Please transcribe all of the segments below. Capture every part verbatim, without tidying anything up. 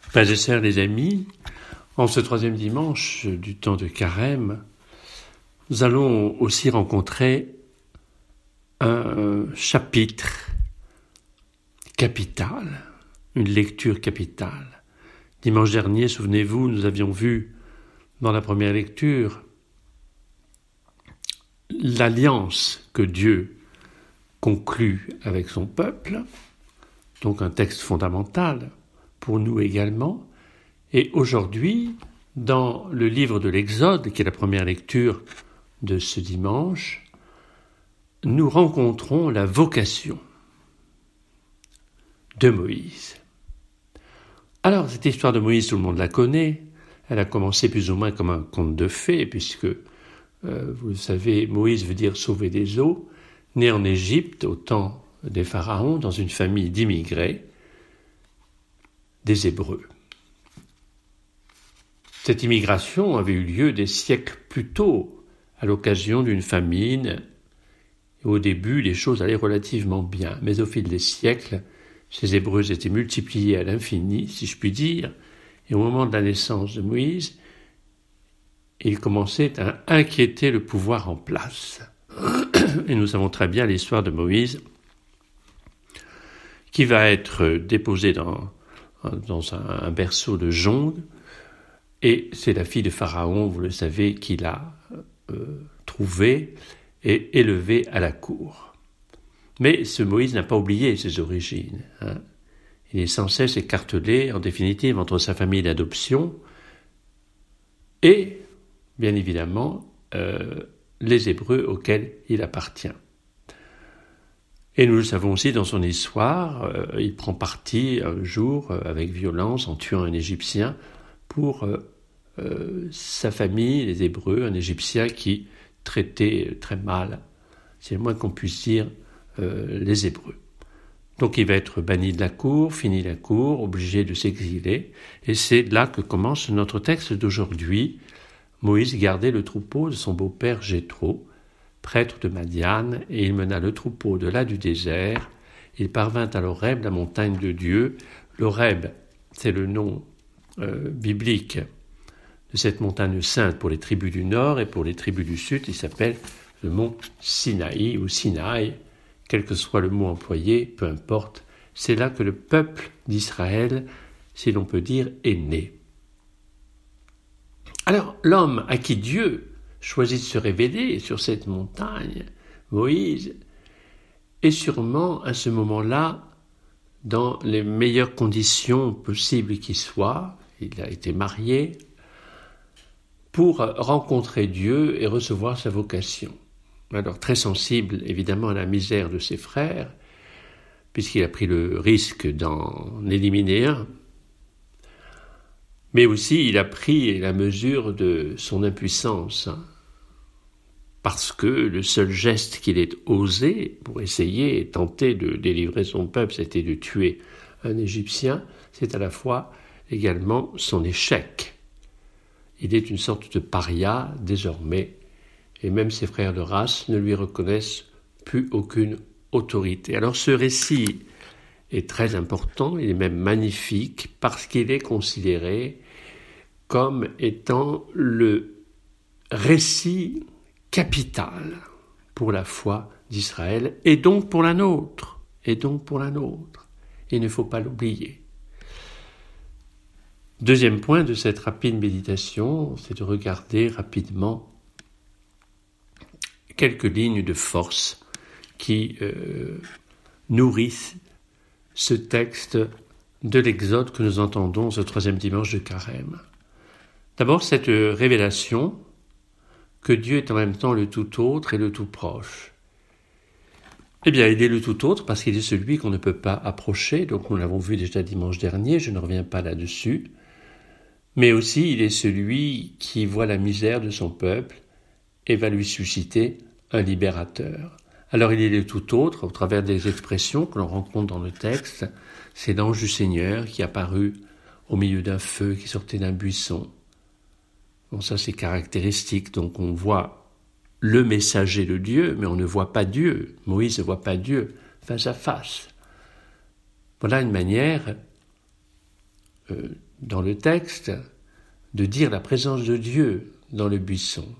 Frères et sœurs, les amis, en ce troisième dimanche du temps de Carême, nous allons aussi rencontrer un chapitre capital, une lecture capitale. Dimanche dernier, souvenez-vous, nous avions vu dans la première lecture l'alliance que Dieu conclut avec son peuple, donc un texte fondamental pour nous également. Et aujourd'hui, dans le livre de l'Exode, qui est la première lecture de ce dimanche, nous rencontrons la vocation de Moïse. Alors, cette histoire de Moïse, tout le monde la connaît. Elle a commencé plus ou moins comme un conte de fées, puisque, euh, vous le savez, Moïse veut dire sauver des eaux, né en Égypte au temps des pharaons, dans une famille d'immigrés, des Hébreux. Cette immigration avait eu lieu des siècles plus tôt, à l'occasion d'une famine. Au début, les choses allaient relativement bien, mais au fil des siècles, ces Hébreux étaient multipliés à l'infini, si je puis dire, et au moment de la naissance de Moïse, ils commençaient à inquiéter le pouvoir en place. Et nous savons très bien l'histoire de Moïse, qui va être déposé dans, dans un, un berceau de joncs, et c'est la fille de Pharaon, vous le savez, qui l'a euh, trouvé et élevé à la cour. Mais ce Moïse n'a pas oublié ses origines. Hein. Il est sans cesse écartelé, en définitive, entre sa famille d'adoption et, bien évidemment, euh, les Hébreux auxquels il appartient. Et nous le savons aussi dans son histoire, euh, il prend parti un jour, euh, avec violence, en tuant un Égyptien, pour euh, euh, sa famille, les Hébreux, un Égyptien qui traitait très mal, c'est le moins qu'on puisse dire, euh, les Hébreux. Donc il va être banni de la cour, fini la cour, obligé de s'exiler, et c'est là que commence notre texte d'aujourd'hui. Moïse gardait le troupeau de son beau-père Jéthro, prêtre de Madian, et il mena le troupeau de là du désert. Il parvint à l'Horeb, la montagne de Dieu. L'Horeb, c'est le nom euh, biblique de cette montagne sainte pour les tribus du nord, et pour les tribus du sud, il s'appelle le mont Sinaï ou Sinaï, quel que soit le mot employé, peu importe. C'est là que le peuple d'Israël, si l'on peut dire, est né. Alors, l'homme à qui Dieu choisit de se révéler sur cette montagne, Moïse, est sûrement à ce moment-là dans les meilleures conditions possibles qui soient. Il a été marié pour rencontrer Dieu et recevoir sa vocation. Alors, très sensible évidemment à la misère de ses frères, puisqu'il a pris le risque d'en éliminer un, mais aussi il a pris la mesure de son impuissance, parce que le seul geste qu'il ait osé pour essayer et tenter de délivrer son peuple, c'était de tuer un Égyptien. C'est à la fois également son échec. Il est une sorte de paria désormais, et même ses frères de race ne lui reconnaissent plus aucune autorité. Alors ce récit est très important, il est même magnifique, parce qu'il est considéré comme étant le récit capital pour la foi d'Israël, et donc pour la nôtre, et donc pour la nôtre. Il ne faut pas l'oublier. Deuxième point de cette rapide méditation, c'est de regarder rapidement quelques lignes de force qui euh, nourrissent ce texte de l'Exode que nous entendons ce troisième dimanche de Carême. D'abord, cette révélation que Dieu est en même temps le tout autre et le tout proche. Eh bien, il est le tout autre parce qu'il est celui qu'on ne peut pas approcher, donc nous l'avons vu déjà dimanche dernier, je ne reviens pas là-dessus, mais aussi il est celui qui voit la misère de son peuple et va lui susciter un libérateur. Alors il est le tout autre, au travers des expressions que l'on rencontre dans le texte. C'est l'ange du Seigneur qui est apparu au milieu d'un feu qui sortait d'un buisson. Bon, ça c'est caractéristique, donc on voit le messager de Dieu, mais on ne voit pas Dieu. Moïse ne voit pas Dieu face à face. Voilà une manière euh, dans le texte de dire la présence de Dieu dans le buisson.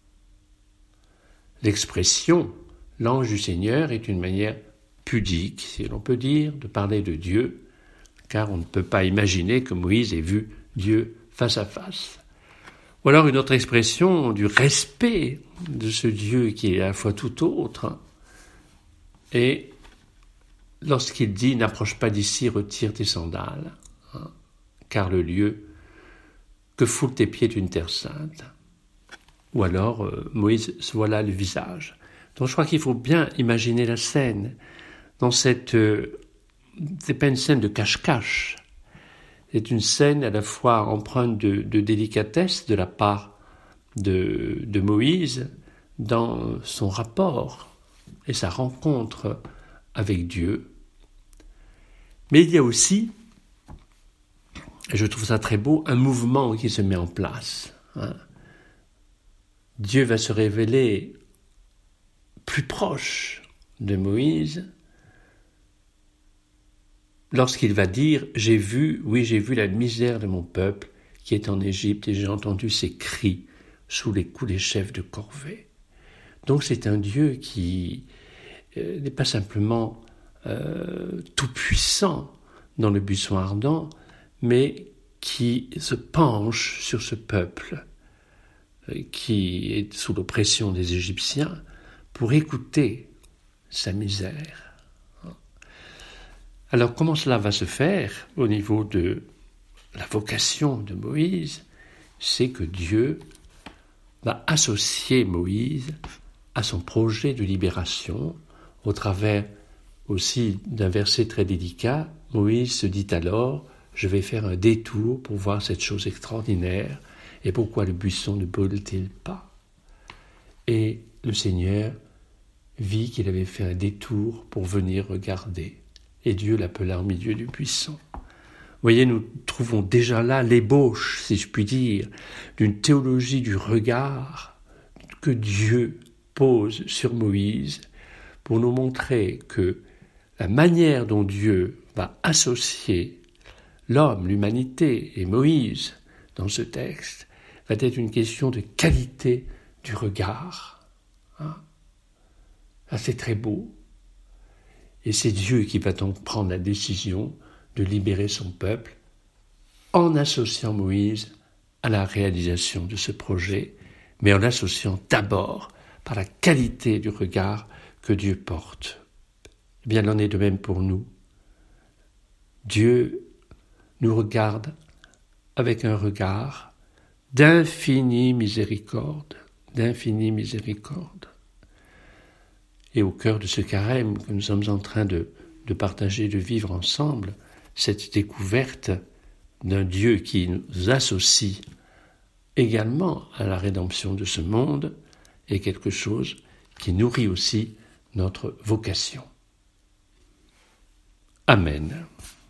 L'expression « l'ange du Seigneur » est une manière pudique, si l'on peut dire, de parler de Dieu, car on ne peut pas imaginer que Moïse ait vu Dieu face à face. Ou alors une autre expression du respect de ce Dieu qui est à la fois tout autre. Et lorsqu'il dit « n'approche pas d'ici, retire tes sandales, hein, car le lieu que foulent tes pieds est une terre sainte ». Ou alors euh, Moïse se voit là le visage. Donc je crois qu'il faut bien imaginer la scène. Dans cette, euh, c'est pas une scène de cache-cache. C'est une scène à la fois empreinte de, de délicatesse de la part de, de Moïse dans son rapport et sa rencontre avec Dieu. Mais il y a aussi, et je trouve ça très beau, un mouvement qui se met en place. Hein. Dieu va se révéler plus proche de Moïse lorsqu'il va dire « J'ai vu, oui, j'ai vu la misère de mon peuple qui est en Égypte et j'ai entendu ses cris sous les coups des chefs de corvée. » Donc c'est un Dieu qui euh, n'est pas simplement euh, tout-puissant dans le buisson ardent, mais qui se penche sur ce peuple euh, qui est sous l'oppression des Égyptiens pour écouter sa misère. Alors comment cela va se faire au niveau de la vocation de Moïse? C'est que Dieu va associer Moïse à son projet de libération au travers aussi d'un verset très délicat. Moïse se dit alors « Je vais faire un détour pour voir cette chose extraordinaire et pourquoi le buisson ne brûle-t-il pas ?» Et le Seigneur vit qu'il avait fait un détour pour venir regarder. Et Dieu l'appela au milieu du buisson. Vous voyez, nous trouvons déjà là l'ébauche, si je puis dire, d'une théologie du regard que Dieu pose sur Moïse pour nous montrer que la manière dont Dieu va associer l'homme, l'humanité et Moïse dans ce texte va être une question de qualité du regard. Hein? Ah, c'est très beau. Et c'est Dieu qui va donc prendre la décision de libérer son peuple en associant Moïse à la réalisation de ce projet, mais en l'associant d'abord par la qualité du regard que Dieu porte. Eh bien, il en est de même pour nous. Dieu nous regarde avec un regard d'infinie miséricorde, d'infinie miséricorde. Et au cœur de ce carême que nous sommes en train de, de partager, de vivre ensemble, cette découverte d'un Dieu qui nous associe également à la rédemption de ce monde est quelque chose qui nourrit aussi notre vocation. Amen.